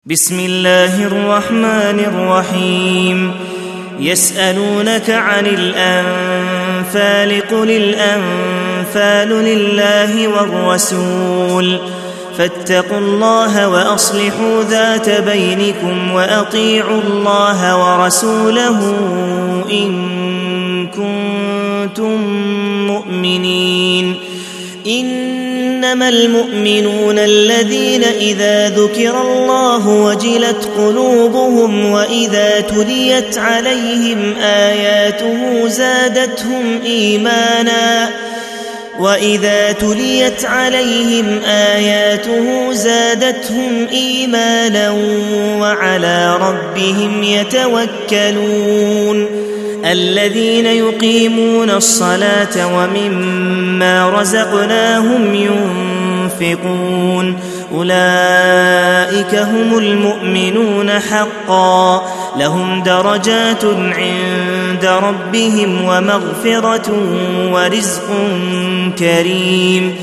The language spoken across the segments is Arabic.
بسم الله الرحمن الرحيم. يسألونك عن الأنفال قل الأنفال لله والرسول فاتقوا الله وأصلحوا ذات بينكم وأطيعوا الله ورسوله إن كنتم مؤمنين. إنما المؤمنون الذين إذا ذكر الله وجلت قلوبهم وإذا تليت عليهم آياته زادتهم إيمانا وعلى ربهم يتوكلون. الذين يقيمون الصلاة ومما رزقناهم ينفقون أولئك هم المؤمنون حقا لهم درجات عند ربهم ومغفرة ورزق كريم.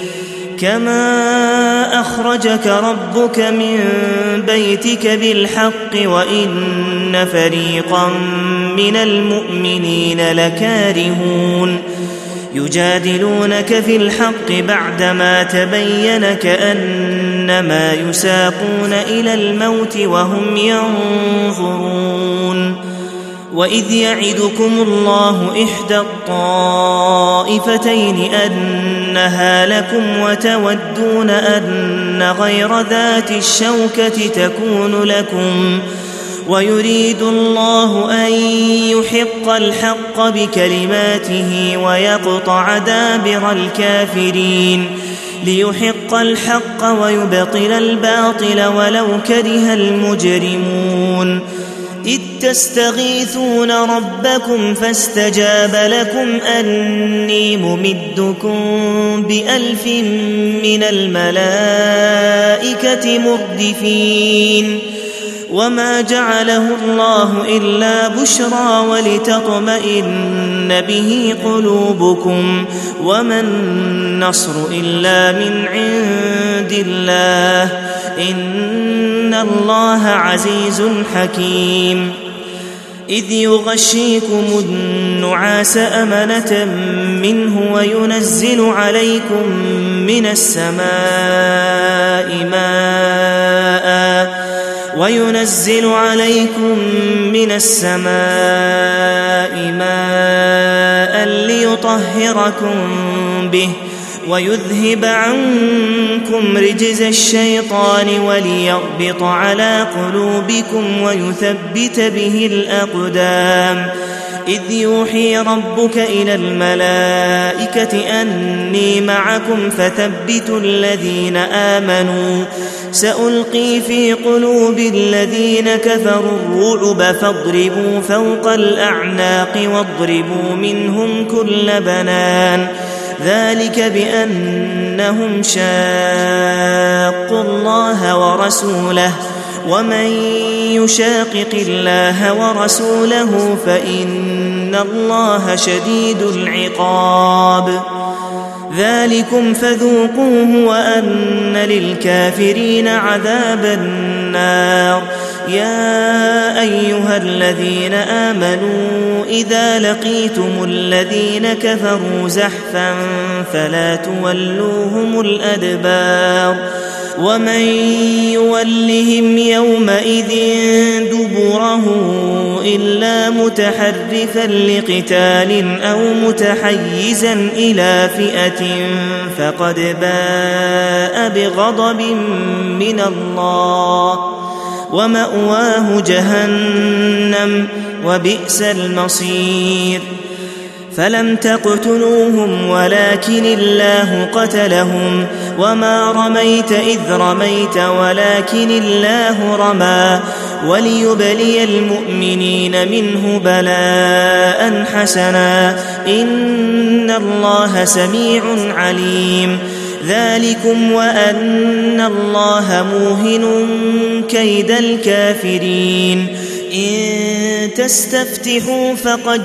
كما أخرجك ربك من بيتك بالحق وإن فريقا من المؤمنين لكارهون يجادلونك في الحق بعدما تبين كأنما يساقون إلى الموت وهم ينظرون. وإذ يعدكم الله إحدى الطائفتين أنها لكم وتودون أن غير ذات الشوكة تكون لكم ويريد الله أن يحق الحق بكلماته ويقطع دابر الكافرين ليحق الحق ويبطل الباطل ولو كره المجرمون. إذ تستغيثون ربكم فاستجاب لكم أني ممدكم ب1000 من الملائكة مردفين. وما جعله الله إلا بشرى ولتطمئن به قلوبكم وما النصر إلا من عند الله إن الله عزيز حكيم. إذ يغشيكم النعاس أمنة منه وينزل عليكم من السماء ماء ليطهركم به ويذهب عنكم رجز الشيطان وليربط على قلوبكم ويثبت به الأقدام. إذ يوحي ربك إلى الملائكة أني معكم فثبتوا الذين آمنوا سألقي في قلوب الذين كفروا الرعب فاضربوا فوق الأعناق واضربوا منهم كل بنان. ذلك بأنهم شاقوا الله ورسوله ومن يشاقق الله ورسوله فإن الله شديد العقاب. ذلكم فذوقوه وأن للكافرين عذاب النار. يا أيها الذين آمنوا إذا لقيتم الذين كفروا زحفا فلا تولوهم الأدبار ومن يولهم يومئذ دبره إلا متحرفا لقتال أو متحيزا إلى فئة فقد باء بغضب من الله ومأواه جهنم وبئس المصير. فلم تقتلوهم ولكن الله قتلهم وما رميت إذ رميت ولكن الله رمى وليبلي المؤمنين منه بلاء حسنا إن الله سميع عليم. ذلكم وأن الله موهن كيد الكافرين. إن تستفتحوا فقد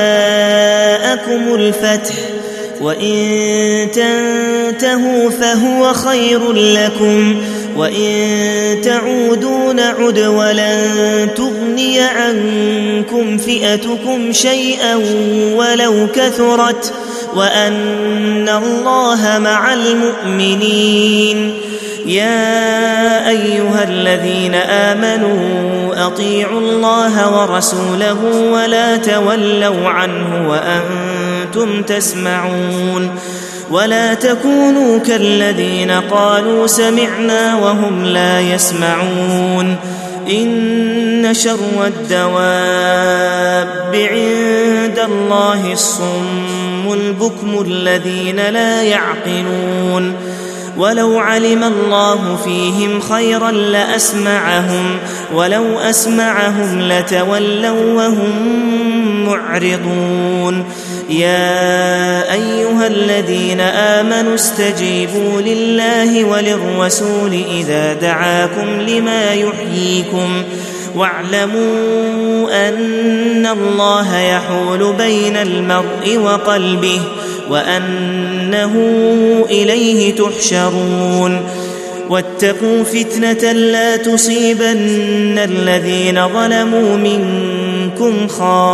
جاءكم الفتح وإن تنتهوا فهو خير لكم وإن تعودوا نعد ولن تغني عنكم فئتكم شيئا ولو كثرت وأن الله مع المؤمنين. يا أيها الذين آمنوا أطيعوا الله ورسوله ولا تولوا عنه وأنتم تسمعون. ولا تكونوا كالذين قالوا سمعنا وهم لا يسمعون. إن شر الدواب عند الله الصم البكم الذين لا يعقلون. ولو علم الله فيهم خيرا لأسمعهم ولو أسمعهم لتولوا وهم معرضون. يا أيها الذين آمنوا استجيبوا لله وللرسول إذا دعاكم لما يحييكم واعلموا أن الله يحول بين المرء وقلبه وأنه إليه تحشرون. واتقوا فتنة لا تصيبن الذين ظلموا منكم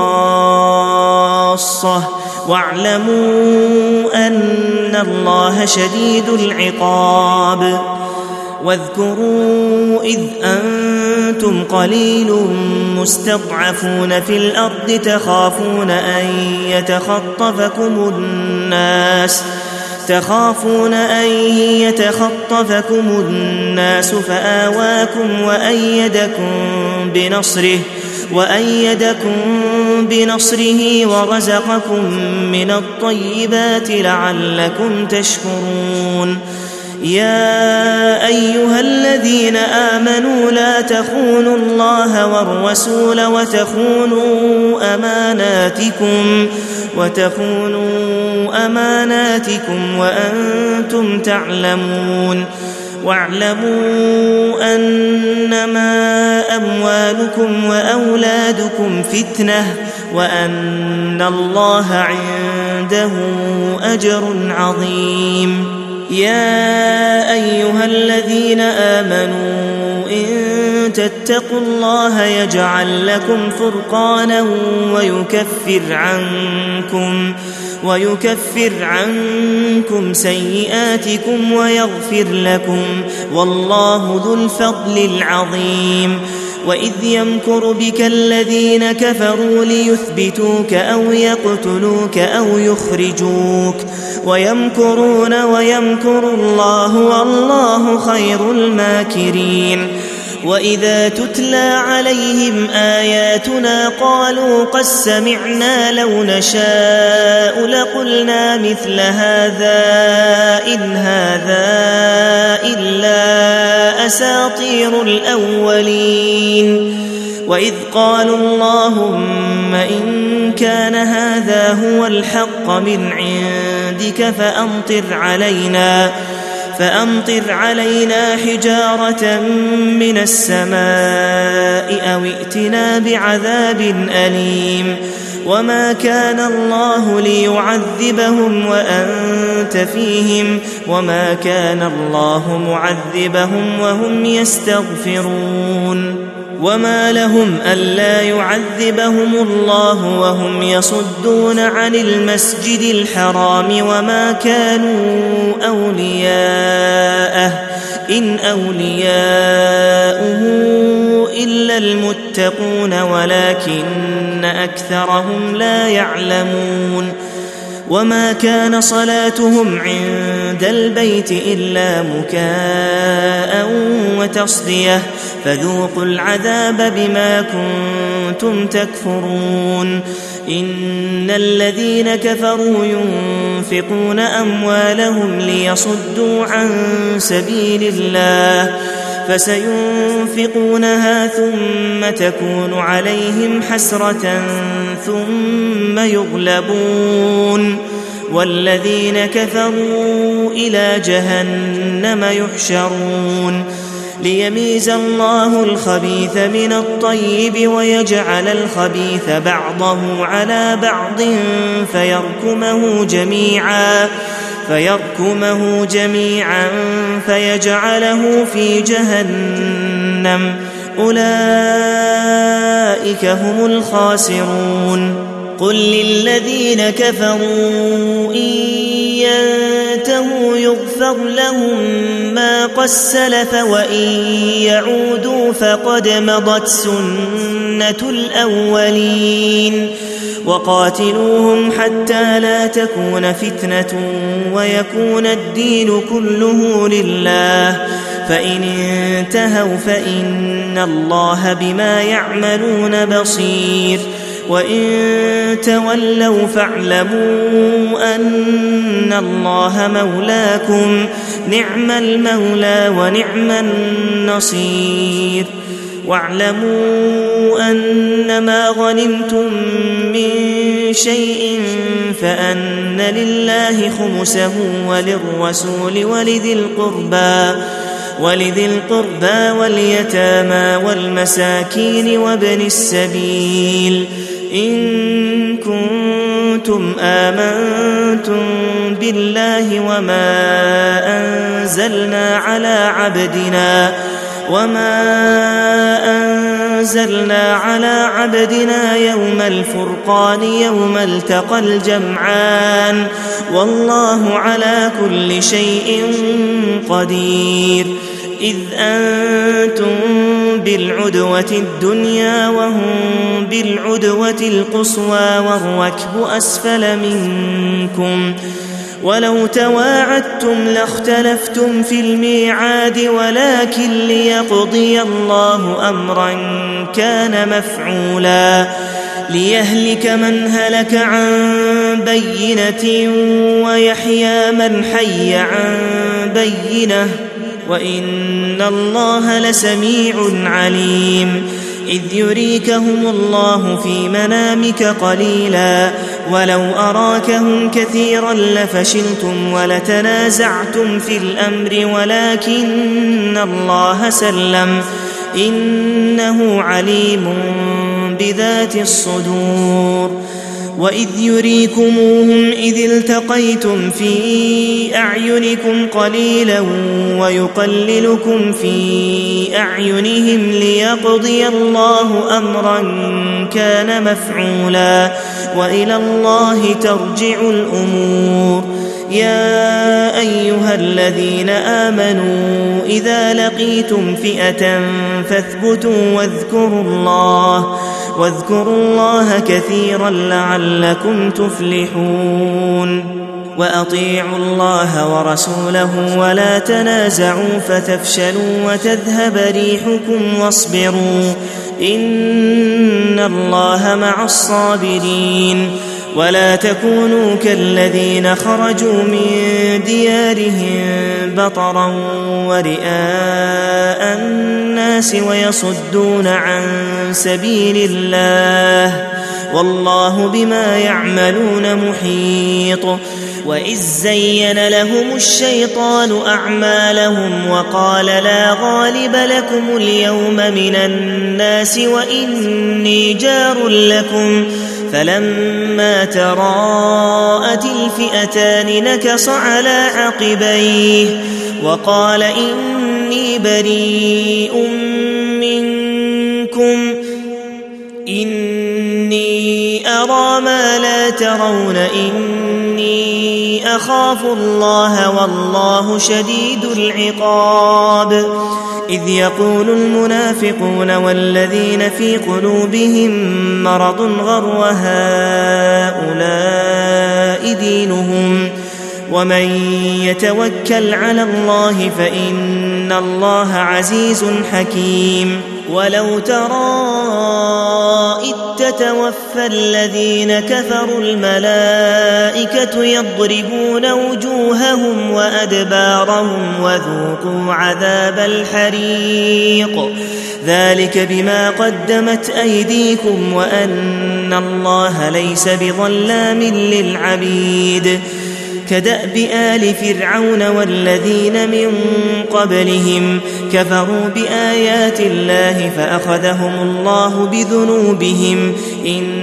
خاصة واعلموا أن الله شديد العقاب. واذكروا إذ أنتم قليل مستضعفون في الأرض تخافون أن يتخطفكم الناس فآواكم وأيدكم بنصره ورزقكم من الطيبات لعلكم تشكرون. يا أيها الذين آمنوا لا تخونوا الله والرسول وتخونوا أماناتكم وأنتم تعلمون. واعلموا أنما أموالكم وأولادكم فتنة وأن الله عنده أجر عظيم. يا أيها الذين آمنوا إن تتقوا الله يجعل لكم فرقانا ويكفر عنكم سيئاتكم ويغفر لكم والله ذو الفضل العظيم. وإذ يمكر بك الذين كفروا ليثبتوك أو يقتلوك أو يخرجوك ويمكرون ويمكر الله والله خير الماكرين. وإذا تتلى عليهم آياتنا قالوا قد سمعنا لو نشاء لقلنا مثل هذا إن هذا إلا أساطير الأولين. وإذ قالوا اللهم إن كان هذا هو الحق من عندك فأمطر علينا حجارة من السماء أو ائتنا بعذاب أليم. وما كان الله ليعذبهم وأنت فيهم وما كان الله معذبهم وهم يستغفرون. وما لهم ألا يعذبهم الله وهم يصدون عن المسجد الحرام وما كانوا أولياءه إن أولياؤه إلا المتقون ولكن أكثرهم لا يعلمون. وما كان صلاتهم عند البيت إلا مكاء وتصدية فذوقوا العذاب بما كنتم تكفرون. إن الذين كفروا ينفقون أموالهم ليصدوا عن سبيل الله فسينفقونها ثم تكون عليهم حسرة ثم يغلبون والذين كفروا إلى جهنم يحشرون. ليميز الله الخبيث من الطيب ويجعل الخبيث بعضه على بعض فيركمه جميعا فيركمه جميعا فيجعله في جهنم أولئك هم الخاسرون قل للذين كفروا إن ينتهوا يغفر لهم ما قد سلف وإن يعودوا فقد مضت سنة الأولين وقاتلوهم حتى لا تكون فتنة ويكون الدين كله لله فإن انتهوا فإن الله بما يعملون بصير وإن تولوا فاعلموا أن الله مولاكم نعم المولى ونعم النصير واعلموا أنما غنمتم من شيء فأن لله خمسه وللرسول ولذي القربى واليتامى والمساكين وابن السبيل إن كنتم آمنتم بالله وما أنزلنا على عبدنا يوم الفرقان يوم التقى الجمعان والله على كل شيء قدير إذ أنتم بالعدوة الدنيا وهم بالعدوة القصوى والركب أسفل منكم ولو تواعدتم لاختلفتم في الميعاد ولكن ليقضي الله أمرا كان مفعولا ليهلك من هلك عن بينة ويحيى من حي عن بينة وإن الله لسميع عليم إذ يريكهم الله في منامك قليلا ولو أراكهم كثيرا لفشلتم ولتنازعتم في الأمر ولكن الله سلم إنه عليم بذات الصدور وإذ يريكموهم إذ التقيتم في أعينكم قليلا ويقللكم في أعينهم ليقضي الله أمرا كان مفعولا وإلى الله ترجع الأمور يا أيها الذين آمنوا إذا لقيتم فئة فاثبتوا واذكروا الله كثيرا لعلكم تفلحون وأطيعوا الله ورسوله ولا تنازعوا فتفشلوا وتذهب ريحكم واصبروا إن الله مع الصابرين ولا تكونوا كالذين خرجوا من ديارهم بطرا ورئاء الناس ويصدون عن سبيل الله والله بما يعملون محيط وإذ زين لهم الشيطان أعمالهم وقال لا غالب لكم اليوم من الناس وإني جار لكم فلما تراءت الفئتان نكص على عقبيه وقال إني بريء منكم إني أرى ما لا ترون إني أخاف الله والله شديد العقاب إذ يقول المنافقون والذين في قلوبهم مرض غر هؤلاء دينهم ومن يتوكل على الله فإن الله عزيز حكيم ولو ترى إذ تتوفى الذين كفروا الملائكة يضربون وجوههم وأدبارهم وذوقوا عذاب الحريق ذلك بما قدمت أيديكم وأن الله ليس بظلام للعبيد كدأب آل فرعون والذين من قبلهم كفروا بآيات الله فأخذهم الله بذنوبهم إن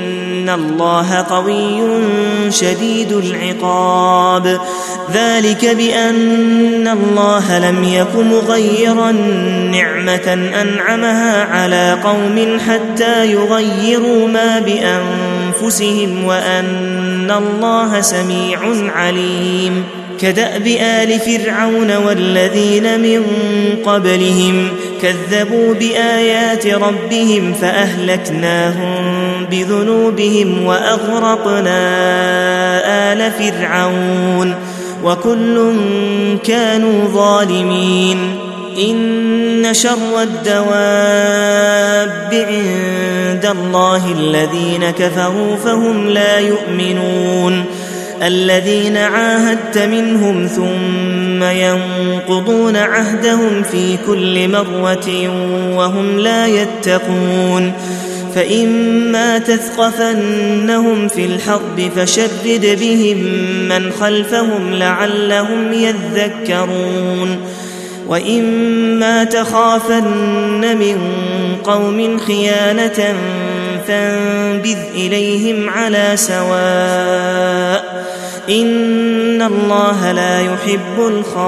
إن الله قوي شديد العقاب. ذلك بأن الله لم يك مغيرا نعمة أنعمها على قوم حتى يغيروا ما بأنفسهم وأن الله سميع عليم. كدأب آل فرعون والذين من قبلهم كذبوا بآيات ربهم فأهلكناهم بذنوبهم وأغرقنا آل فرعون وكل كانوا ظالمين. إن شر الدواب عند الله الذين كفروا فهم لا يؤمنون. الذين عاهدت منهم ثم ينقضون عهدهم في كل مرة وهم لا يتقون. فإما تثقفنهم في الحرب فشرد بهم من خلفهم لعلهم يذكرون. وإما تخافن من قوم خيانة فانبذ إليهم على سواء إن الله لا يحب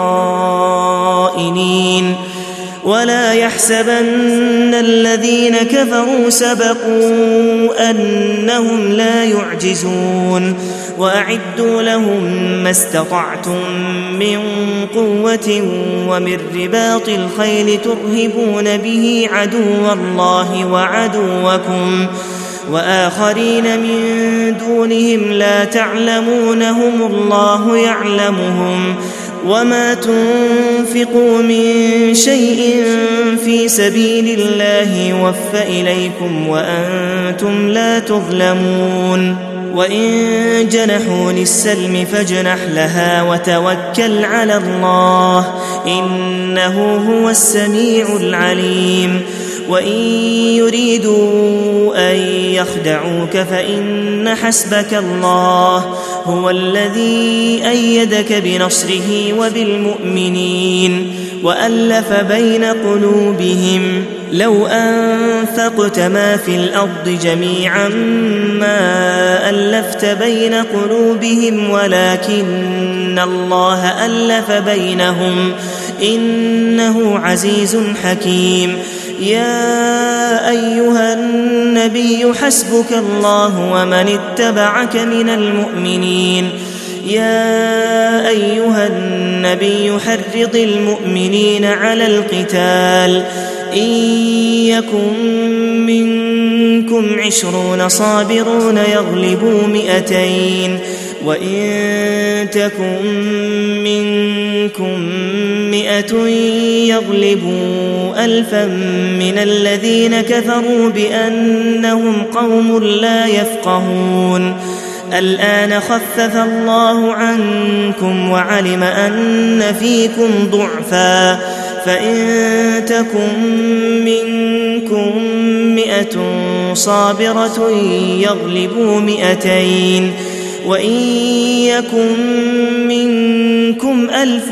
الخائنين. ولا يحسبن الذين كفروا سبقوا أنهم لا يعجزون. وأعدوا لهم ما استطعتم من قوة ومن رباط الخيل ترهبون به عدو الله وعدوكم وآخرين من دونهم لا تعلمونهم الله يعلمهم. وما تنفقوا من شيء في سبيل الله يوفى إليكم وأنتم لا تظلمون. وإن جنحوا للسلم فاجنح لها وتوكل على الله إنه هو السميع العليم. وإن يريدوا أن يخدعوك فإن حسبك الله هو الذي أيدك بنصره وبالمؤمنين وألف بين قلوبهم. لو أنفقت ما في الأرض جميعا ما ألفت بين قلوبهم ولكن الله ألف بينهم إنه عزيز حكيم. يا أيها النبي حسبك الله ومن اتبعك من المؤمنين. يا أيها النبي حرض المؤمنين على القتال إن يكن منكم 20 صابرون يغلبوا 200 وإن تكن منكم 100 يغلبوا 1000 من الذين كفروا بأنهم قوم لا يفقهون. الآن خفف الله عنكم وعلم أن فيكم ضعفا فإن تكن منكم 100 صابرة يغلبوا 200 وإن يكن منكم 1000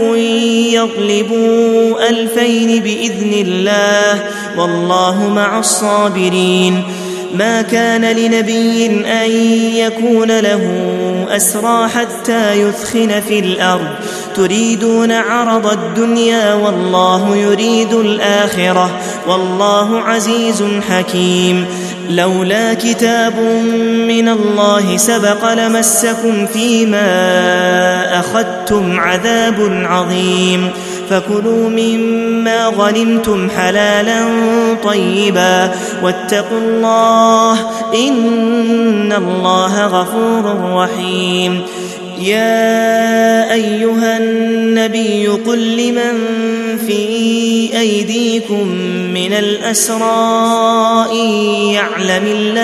يغلبوا 2000 بإذن الله والله مع الصابرين. ما كان لنبي أن يكون له أسرى حتى يثخن في الأرض تريدون عرض الدنيا والله يريد الآخرة والله عزيز حكيم. لولا كتاب من الله سبق لمسكم فيما أخذتم عذاب عظيم. فكلوا مما غنمتم حلالا طيبا واتقوا الله إن الله غفور رحيم. يا أيها النبي قل لمن في أيديكم من الأسرى إن يعلم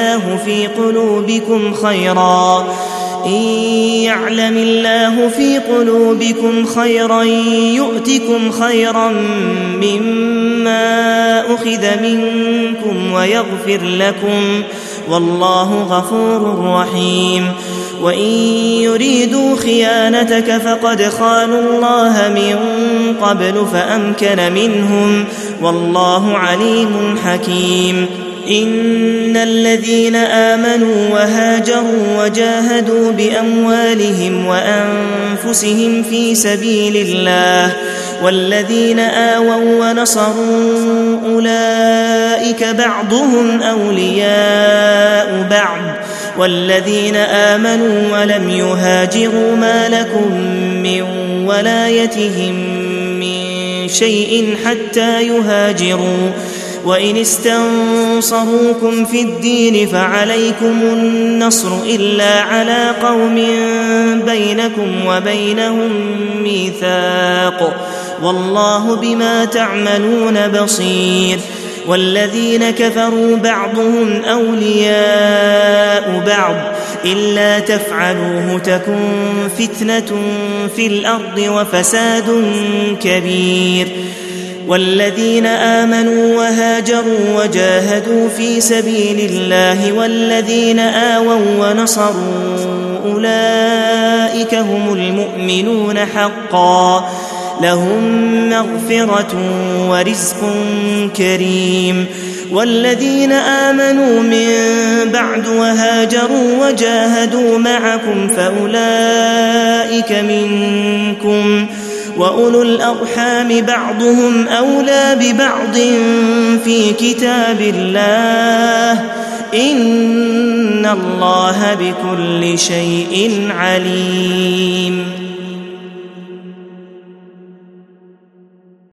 الله في قلوبكم خيرا يؤتكم خيرا مما أخذ منكم ويغفر لكم والله غفور رحيم. وإن يريدوا خيانتك فقد خانوا الله من قبل فأمكن منهم والله عليم حكيم. إن الذين آمنوا وهاجروا وجاهدوا بأموالهم وأنفسهم في سبيل الله والذين آووا ونصروا أولئك بعضهم أولياء بعض والذين آمنوا ولم يهاجروا ما لكم من ولايتهم من شيء حتى يهاجروا وإن استنصروكم في الدين فعليكم النصر إلا على قوم بينكم وبينهم ميثاق والله بما تعملون بصير والذين كفروا بعضهم أولياء بعض إلا تفعلوه تكن فتنة في الأرض وفساد كبير والذين آمنوا وهاجروا وجاهدوا في سبيل الله والذين آووا ونصروا أولئك هم المؤمنون حقا لهم مغفرة ورزق كريم والذين آمنوا من بعد وهاجروا وجاهدوا معكم فأولئك منكم وأولو الأرحام بعضهم أولى ببعض في كتاب الله إن الله بكل شيء عليم.